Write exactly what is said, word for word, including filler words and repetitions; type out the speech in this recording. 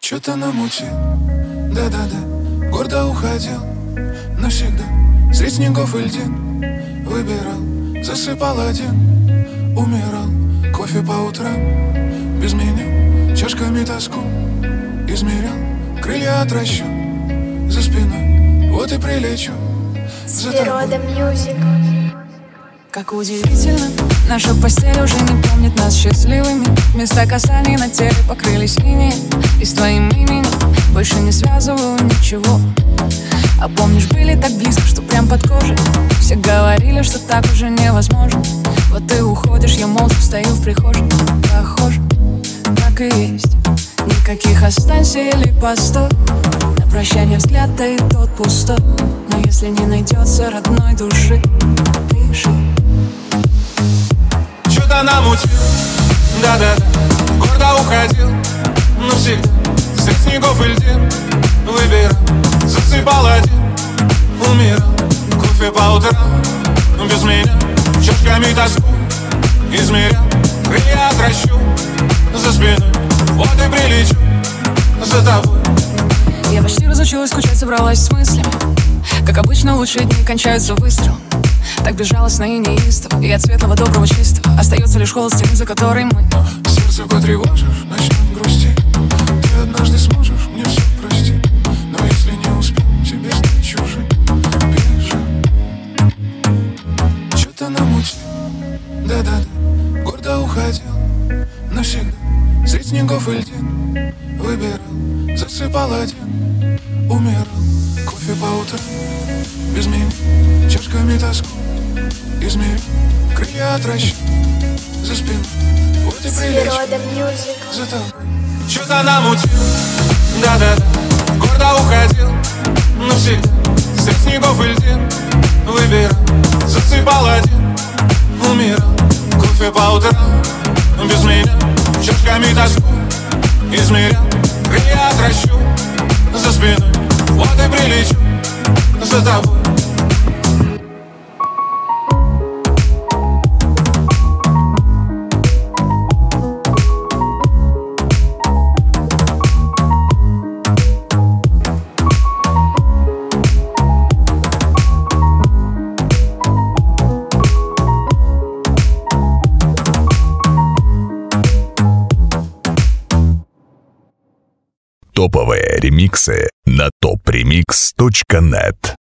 Что-то намутил, да-да-да, гордо уходил навсегда. Средь снегов и льдин выбирал, засыпал один, умирал. Кофе по утрам, без меня, чашками тоску измерял. Крылья отращу за спиной, вот и прилечу за Природа Мьюзик. Как удивительно, наша постель уже не помнит нас счастливыми. Места касаний на теле покрылись инеем, и с твоим именем больше не связываю ничего. А помнишь, были так близко, что прям под кожей. Все говорили, что так уже невозможно. Вот ты уходишь, я молча стою в прихожей. Похоже, так и есть. Никаких останься или постой. На прощание взгляд, да и тот пустой. Но если не найдется родной души, пиши. Что-то намутил, да-да-да, гордо уходил навсегда. Средь снегов и льдин выбирал, засыпал один, умирал. Кофе по утрам, без меня, чашками тоску измерял. Крылья отращу за спиной, вот и прилечу за тобой. Я почти разучилась скучать, собралась с мыслями. Как обычно, лучшие дни кончаются выстрелом. Так безжалостно и неистово, и от светлого, доброго, чистого остается лишь холод стены, за которой мы. Сердце потревожишь, начнет грустить. Ты однажды сможешь мне все простить. Но если не успел тебе стать чужим, бежи. Что-то намутил, да-да-да, гордо уходил навсегда. Средь снегов и льдин выбирал, засыпал один, умирал. Кофе по утрам, без меня, чашками тоску измерил. Крылья отращу за спину, вот и прилечу Природа Мьюзик. за тобой. Что-то намутил, да-да-да, гордо уходил навсегда. Средь снегов и льдин выбирал, засыпал один, умирал. Кофе по утрам, без меня, чашками тоску измерял. Крылья отращу за спиной, вот и прилечу за тобой. Топовые ремиксы на топ ремикс точка нет.